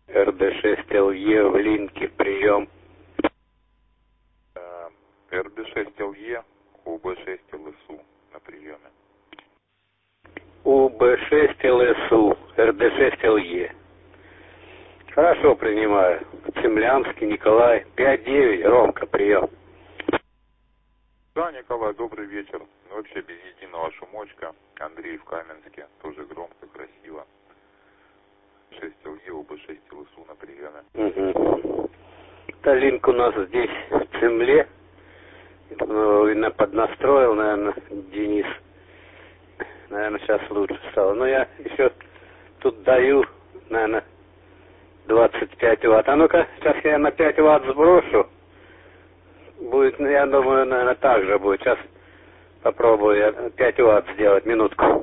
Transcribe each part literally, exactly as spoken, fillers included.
эр дэ шесть эл е в линке, прием. эр дэ шесть эл е, у бэ шесть эл эс у на приеме. у бэ шесть эл эс у, эр дэ шесть эл е. Хорошо, принимаю. Цемлянский, Николай, пять девять, Ромка, прием. Да, Николай, добрый вечер. Вообще без единого шумочка. Андрей в Каменске, тоже громко, красиво. шесть эл е, у бэ шесть эл эс у на приеме. Угу. Талинк у нас здесь в Цемле. Ну, поднастроил, наверное, Денис. Наверное, сейчас лучше стало. Но я еще тут даю, наверное, двадцать пять ватт. А ну-ка, сейчас я на пять ватт сброшу. Будет, я думаю, наверное, так же будет. Сейчас попробую пять ватт сделать, минутку.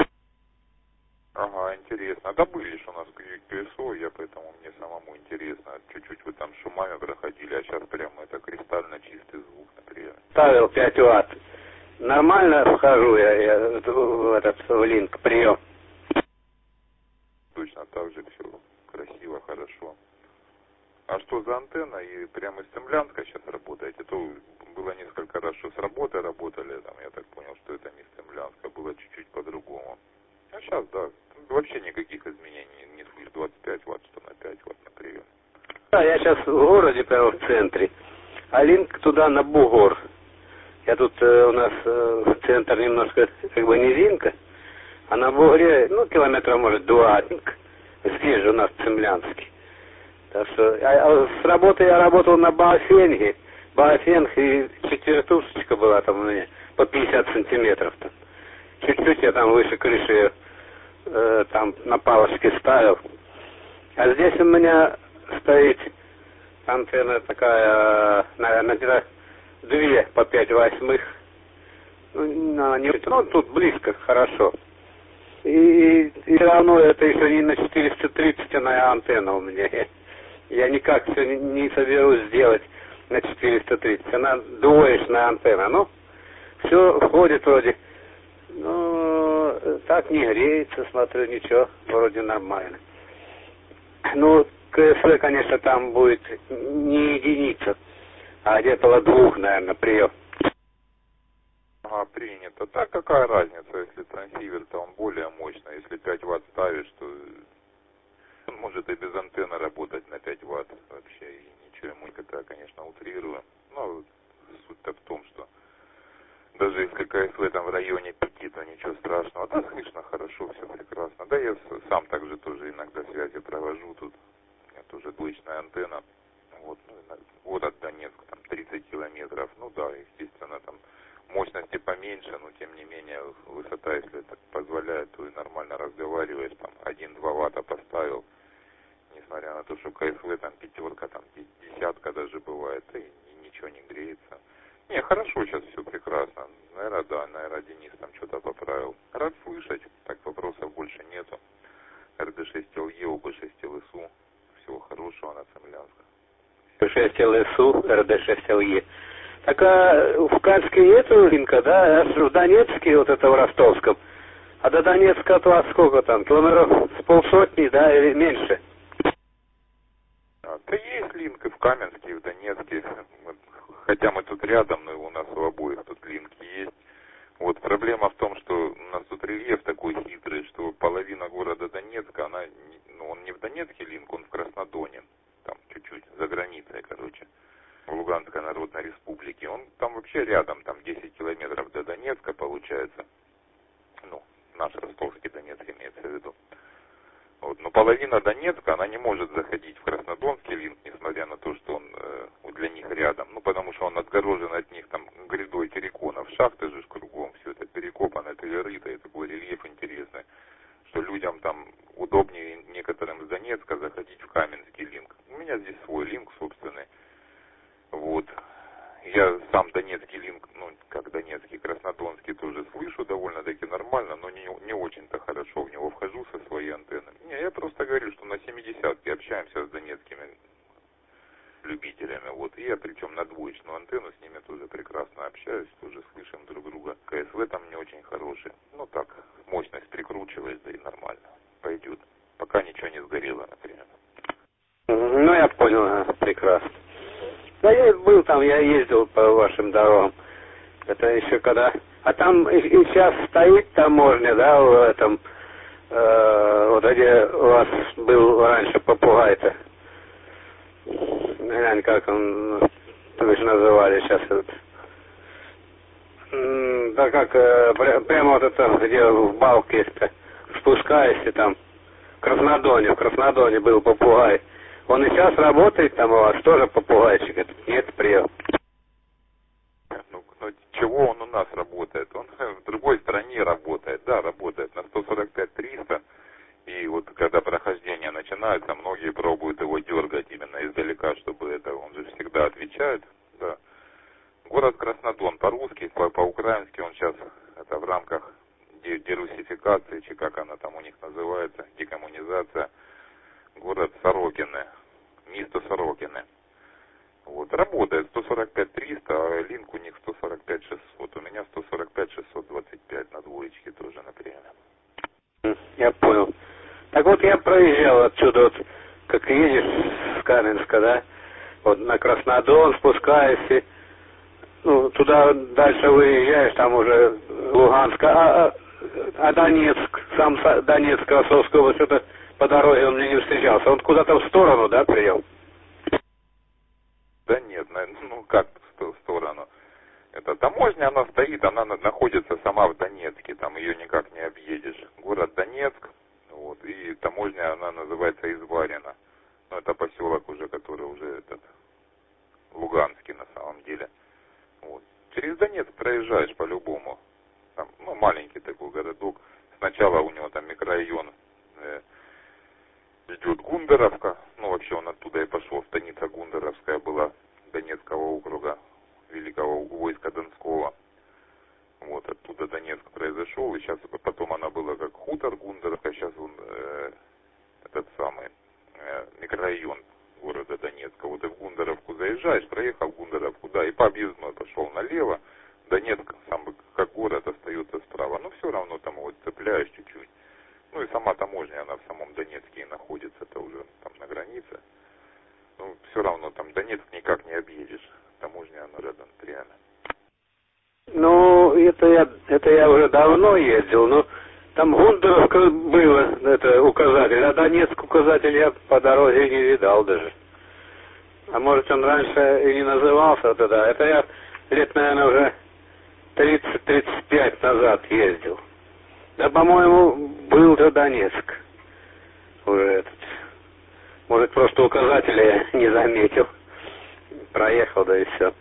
Ага, интересно. Да были же у нас ка эс о, я поэтому мне самому интересно. Чуть-чуть вы там шумами проходили, а сейчас прямо это кристально чистый звук на приеме. Ставил пять ватт. Нормально вхожу я, я в этот в линк, прием. Точно так же все красиво, хорошо. А что за антенна? И прямо из Цемлянска сейчас работаете? То было несколько раз, что с работы работали, там, я так понял, что это не с Цемлянска, было чуть-чуть по-другому. А сейчас, да, вообще никаких изменений не слышу. двадцать пять ватт, что на пять ватт на прием. Да, я сейчас в городе, прямо в центре. А линк туда на бугор. Я тут э, у нас э, центр немножко как бы низинка, а на бугре, ну, километра может два. Здесь же у нас Цемлянский. Так что, а, а с работы я работал на Баофенге. Баофенг и четвертушечка была там у меня по пятьдесят сантиметров там. Чуть-чуть я там выше крыши э, там на палочке ставил. А здесь у меня стоит антенна такая, наверное, где-то две по пять восьмых. Ну, не, ну, тут близко, хорошо. И, и равно это еще не на четыреста тридцать антенна у меня. Я никак все не, не соберусь сделать на четыреста тридцать. Она двоечная антенна. Ну, все входит вроде. Ну, так не греется, смотрю, ничего, вроде нормально. Ну, ка эс вэ, конечно, там будет не единица, а где-то около двух, наверное, прием. Ага, принято. Так какая разница, если трансивер, то он более мощный. Если пять ватт ставишь, то он может и без антенны работать на пять ватт вообще. И ничего, мы это, конечно, утрируем. Но суть-то в том, что даже если ка эс вэ там в районе пяти, то ничего страшного. Да, слышно хорошо, все прекрасно. Да, я сам также тоже иногда связи провожу тут. У меня тоже двоечная антенна. Вот, ну, вот от Донецка, там тридцать километров. Ну да, естественно, там мощности поменьше, но тем не менее высота, если это позволяет, то и нормально разговариваешь. Там один-два ватта поставил. Несмотря на то, что ка эс вэ там пятерка, там десятка даже бывает, и ничего не греется. Не, хорошо, сейчас все прекрасно. Наверное, да, наверное, Денис там что-то поправил. Рад слышать, так вопросов больше нету. эр дэ шесть эл е, у бэ шесть эл эс у. Всего хорошего на Цемлянска. у бэ шесть эл эс у, эр дэ шесть эл е. Так а в Канске нету линка, да? Аж в Донецке, вот это в Ростовском. А до Донецка от вас сколько там? Километров с полсотни, да, или меньше? А, да есть линк и в Каменске, и в Донецке. Хотя мы тут рядом, но у нас у обоих тут линки есть. Вот проблема в том, что у нас тут рельеф такой хитрый, что половина города Донецка, она, ну, он не в Донецке линк, он в Краснодоне. Там чуть-чуть за границей, короче. В Луганской Народной Республике. Он там вообще рядом, там десять километров до Донецка получается. Ну, наш ростовский Донецк имеется в виду. Вот. Но половина Донецка, она не может заходить в Краснодонский линк, несмотря на то, что он э, для них рядом. Ну, потому что он отгорожен от них там грядой терриконов. Шахты же кругом, все это перекопано, перерыто, и такой рельеф интересный, что людям там удобнее некоторым с Донецка заходить в Каменский линк. У меня здесь свой линк собственный. Вот. Я сам Донецкий линк, ну, как Донецкий, Краснодонский тоже слышу довольно-таки нормально, но не, не очень-то хорошо в него вхожу со своей антенной. Не, я просто говорю, что на семидесятке общаемся с донецкими любителями, вот, и я причем на двоечную антенну с ними тоже прекрасно общаюсь, тоже слышим друг друга. ка эс вэ там не очень хороший, ну так, мощность прикручивается и нормально, пойдет, пока ничего не сгорело, например. Ну, я понял, ага, прекрасно. Да я был там, я ездил по вашим дорогам. Это еще когда... А там и, и сейчас стоит таможня, да, в этом... Э, вот где у вас был раньше попугай-то. Глянь, как он... Вы же называли сейчас этот... М, Да как, э, пря- прямо вот это, где в балке спускаешься там. В Краснодоне, в Краснодоне был попугай. Он и сейчас работает там у вас, тоже попугайчик этот? Нет, приехал. Ну, ну, чего он у нас работает? Он в другой стране работает. Да, работает на сто сорок пять триста. И вот когда прохождение начинается, многие пробуют его дергать именно издалека, чтобы это, он же всегда отвечает. Да. Город Краснодон по-русски, по- по-украински он сейчас, это в рамках де- дерусификации, чи как она там у них называется, декоммунизация, город Сорокине, место Сорокине. Вот, работает сто сорок пять триста, а линк у них сто сорок пять шестьсот. У меня сто сорок пять шестьсот двадцать пять на двоечке тоже, например. Я понял. Так вот я проезжал отсюда, вот, как едешь с Каменска, да, вот на Краснодон спускаешься, ну, туда дальше выезжаешь, там уже Луганск, а, а, а Донецк, сам Са- Донецк, Ростовская область, это по дороге он мне не встречался, он куда-то в сторону, да, приехал? Да нет, на- ну как в сторону. Это таможня, она стоит, она на- находится сама в Донецке, там ее никак не объедешь. Город Донецк, вот, и таможня, она называется Изварина. Ну, это поселок уже, который уже этот, Луганский на самом деле. Вот. Через Донецк проезжаешь по-любому. Там, ну, маленький такой городок. Сначала у него там микрорайон э, идет Гундаровка. Ну, вообще он оттуда и пошел. Станица Гундаровская была Донецкого округа Великого войска Донского. Вот, оттуда Донецк произошел. И сейчас потом она была как хутор Гундаровка. Сейчас он э, этот самый э, микрорайон города Донецка. Вот и в Гундаровку заезжаешь, проехал в Гундаровку, да, и по объездной пошел налево. Донецк сам как город остается справа. Но все равно там вот цепляешь чуть-чуть. Ну и сама таможня, она в самом Донецке и находится, это уже там на границе. Ну, все равно там Донецк никак не объедешь. Таможня, она рядом, реально. Ну, это я, это я уже давно ездил, но там Гундаровка было, это указатель, а Донецк указатель я по дороге не видал даже. А может он раньше и не назывался вот это. Это я лет, наверное, уже тридцать-тридцать пять назад ездил. Да, по-моему, был-то Донецк. Уже этот. Может, просто указателя я не заметил. Проехал, да и все.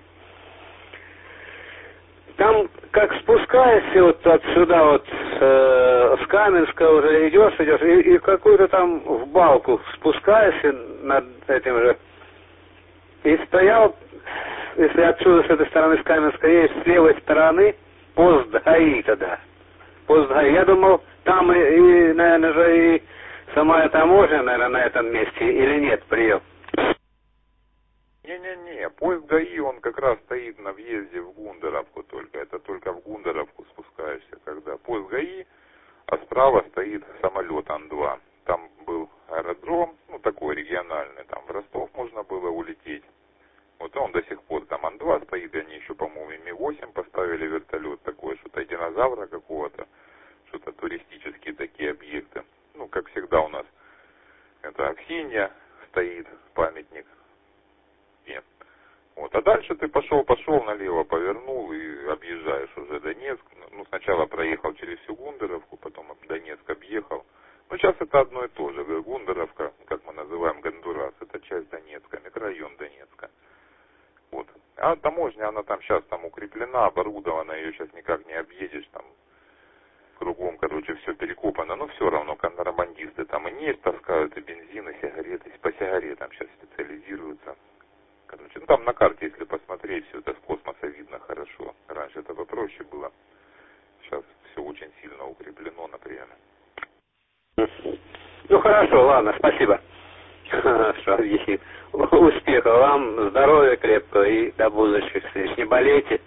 Там, как спускаешься вот отсюда, вот э, с Каменска уже идешь, идешь, и, и какую-то там в балку спускаешься над этим же. И стоял, если отсюда, с этой стороны, с Каменска, есть с левой стороны пост ГАИ тогда. Пост ГАИ. Я думал, там и, и, наверное, же и сама таможня, наверное, на этом месте, или нет, прием? Не-не-не, поезд ГАИ, он как раз стоит на въезде в Гундаровку только. Это только в Гундаровку спускаешься, когда поезд ГАИ, а справа стоит самолет Ан два. Там был аэродром, ну такой региональный, там в Ростов можно было улететь. Вот он до сих пор там Ан два стоит, и они еще, по-моему, Ми восемь поставили вертолет такой, что-то динозавра какого-то, что-то туристические такие объекты. Ну, как всегда у нас, это Аксинья стоит, памятник. И, вот, а дальше ты пошел, пошел налево, повернул и объезжаешь уже Донецк. Ну, сначала проехал через всю Гундаровку, потом Донецк объехал. Ну, сейчас это одно и то же. Гундаровка, как мы называем Гондурас, это часть Донецка, микрорайон Донецка. Вот. А таможня, она там сейчас там укреплена, оборудована, ее сейчас никак не объедешь, там кругом, короче, все перекопано, но все равно контрабандисты там и нефть таскают, и бензин, и сигареты, по сигаретам сейчас специализируются. Короче, ну там на карте, если посмотреть, все это с космоса видно хорошо. Раньше это попроще было. Сейчас все очень сильно укреплено, например. Ну хорошо, ладно, спасибо. Хорошо, объяснил. Успехов вам, здоровья крепкого и до будущих встреч. Не болейте.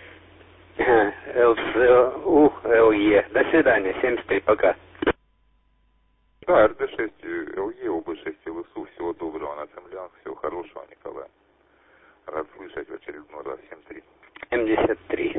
эл эл е. До свидания. семьдесят три. Пока. Да, эр дэ шесть эл е, о бэ шесть эл эс у. Всего доброго. землянах. Всего хорошего, Николай. Рад слышать в очередной раз. семь три. семьдесят три.